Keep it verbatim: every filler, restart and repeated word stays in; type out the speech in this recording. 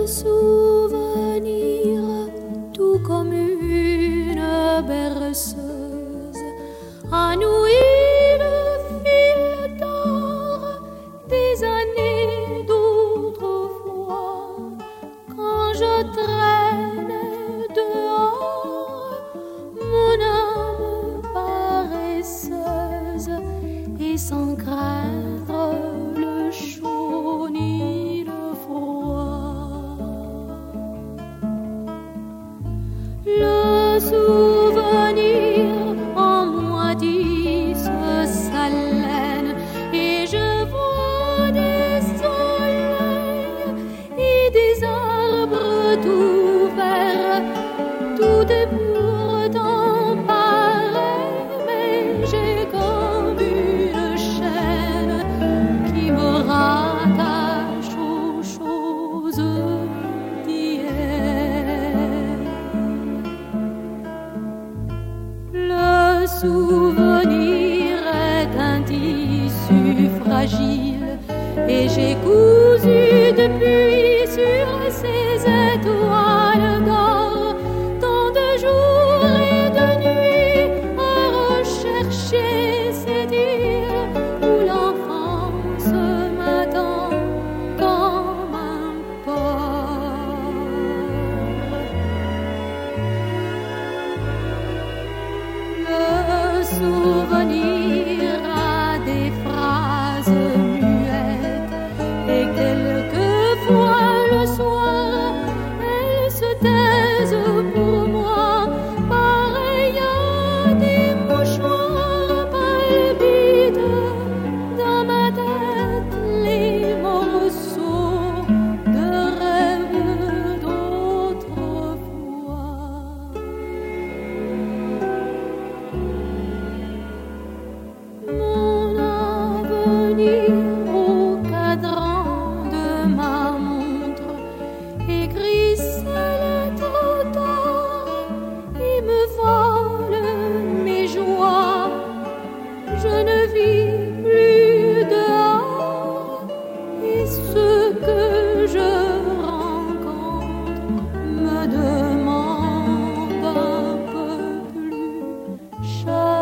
souvenir, tout comme une berceuse, enouit le fil d'or des années d'autrefois, quand je traîne dehors mon âme paresseuse, et sans craindre le chaud ni le froid. Le souvenir en moi tisse sa laine, et je vois des soleils et des arbres tout verts. Tout est pourtant pareil, mais j'ai comme une chaîne qui me rattache aux choses d'hier. Le souvenir est un tissu fragile, et j'ai cousu depuis sur ces étoiles d'or tant de jours et de nuits à rechercher cette île où l'enfance m'attend comme un port. Le souvenir a des phrases muettes, et quelquefois le soir elles se taisent pour moi, pareil à des mouchoirs palpitent dans ma tête les morceaux de rêves d'autrefois. Mon avenir au cadran de ma montre écrit sa lettre d'or et me vole mes joies. Je ne vis plus dehors, et ce que je rencontre me demande un peu plus cher.